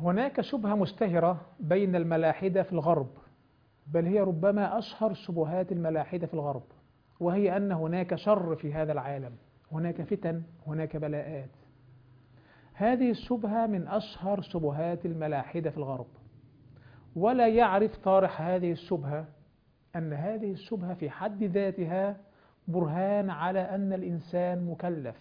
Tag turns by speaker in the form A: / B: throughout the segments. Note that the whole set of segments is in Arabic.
A: هناك شبهة مشتهرة بين الملاحدة في الغرب، بل هي ربما أشهر شبهات الملاحدة في الغرب، وهي أن هناك شر في هذا العالم، هناك فتن، هناك بلاءات. هذه الشبهة من أشهر شبهات الملاحدة في الغرب، ولا يعرف طارح هذه الشبهة أن هذه الشبهة في حد ذاتها برهان على أن الإنسان مكلف،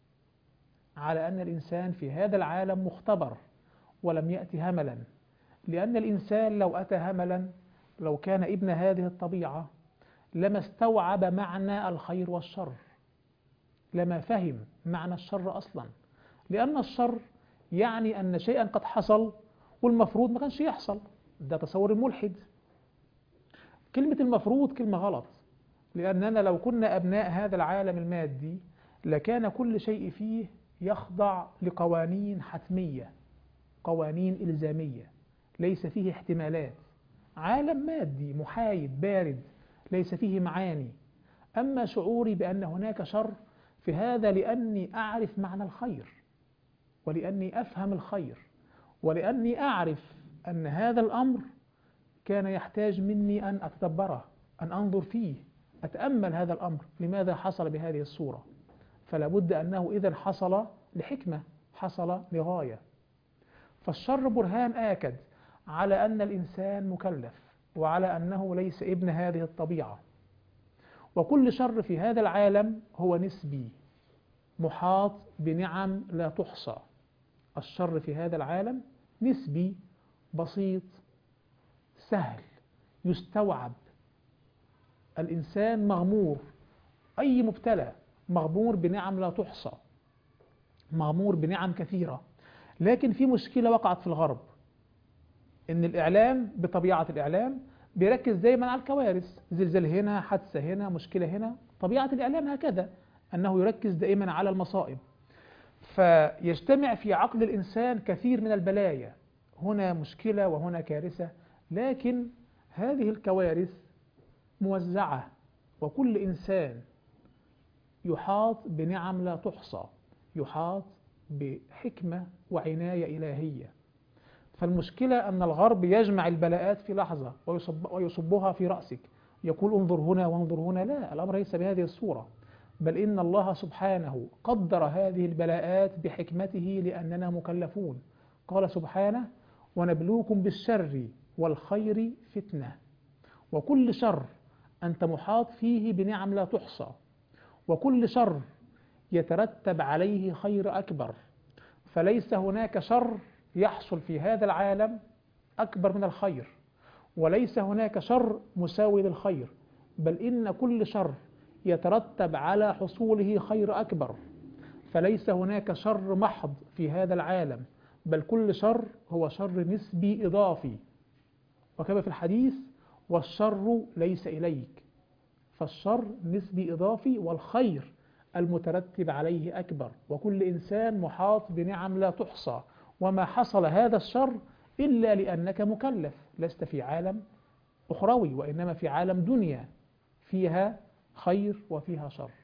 A: على أن الإنسان في هذا العالم مختبر ولم يأتي هملا، لأن الإنسان لو أتى هملا، لو كان ابن هذه الطبيعة، لما استوعب معنى الخير والشر، لما فهم معنى الشر أصلا، لأن الشر يعني أن شيئا قد حصل والمفروض ما كانش يحصل. ده تصور الملحد. كلمة المفروض كلمة غلط، لأننا لو كنا أبناء هذا العالم المادي لكان كل شيء فيه يخضع لقوانين حتمية، قوانين إلزامية، ليس فيه احتمالات. عالم مادي محايد بارد ليس فيه معاني. أما شعوري بأن هناك شر في هذا لأني أعرف معنى الخير، ولأني أفهم الخير، ولأني أعرف أن هذا الأمر كان يحتاج مني أن أتدبره، أن أنظر فيه، أتأمل هذا الأمر لماذا حصل بهذه الصورة. فلا بد أنه إذن حصل لحكمة، حصل لغاية. فالشر برهان آكد على أن الإنسان مكلف، وعلى أنه ليس ابن هذه الطبيعة. وكل شر في هذا العالم هو نسبي، محاط بنعم لا تحصى. الشر في هذا العالم نسبي، بسيط، سهل، يستوعب. الإنسان مغمور، أي مبتلى مغمور بنعم لا تحصى، مغمور بنعم كثيرة. لكن في مشكلة وقعت في الغرب، إن الإعلام بطبيعة الإعلام بيركز دايما على الكوارث، زلزال هنا، حادثة هنا، مشكلة هنا. طبيعة الإعلام هكذا، أنه يركز دائما على المصائب، فيجتمع في عقل الإنسان كثير من البلايا، هنا مشكلة وهنا كارثة. لكن هذه الكوارث موزعة، وكل إنسان يحاط بنعم لا تحصى، يحاط بحكمة وعناية إلهية. فالمشكلة أن الغرب يجمع البلاءات في لحظة ويصبها في رأسك، يقول انظر هنا وانظر هنا. لا، الأمر ليس بهذه الصورة، بل إن الله سبحانه قدر هذه البلاءات بحكمته لأننا مكلفون. قال سبحانه: ونبلوكم بالشر والخير فتنة. وكل شر أنت محاط فيه بنعم لا تحصى، وكل شر يترتب عليه خير أكبر. فليس هناك شر يحصل في هذا العالم أكبر من الخير، وليس هناك شر مساوي للخير، بل إن كل شر يترتب على حصوله خير أكبر. فليس هناك شر محض في هذا العالم، بل كل شر هو شر نسبي إضافي. وكما في الحديث: والشر ليس إليك. فالشر نسبي إضافي، والخير المترتب عليه أكبر. وكل إنسان محاط بنعم لا تحصى، وما حصل هذا الشر إلا لأنك مكلف، لست في عالم أخروي، وإنما في عالم دنيا فيها خير وفيها شر.